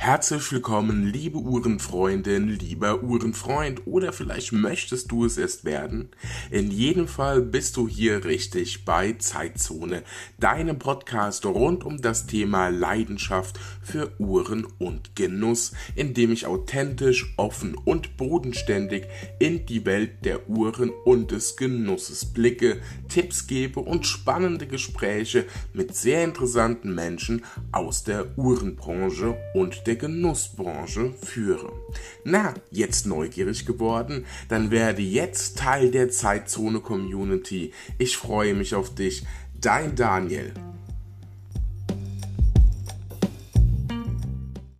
Herzlich willkommen, liebe Uhrenfreundin, lieber Uhrenfreund, oder vielleicht möchtest du es erst werden. In jedem Fall bist du hier richtig bei Zeitzone, deinem Podcast rund um das Thema Leidenschaft für Uhren und Genuss, in dem ich authentisch, offen und bodenständig in die Welt der Uhren und des Genusses blicke, Tipps gebe und spannende Gespräche mit sehr interessanten Menschen aus der Uhrenbranche und der Genussbranche führe. Na, jetzt neugierig geworden? Dann werde jetzt Teil der Zeitzone Community. Ich freue mich auf dich. Dein Daniel.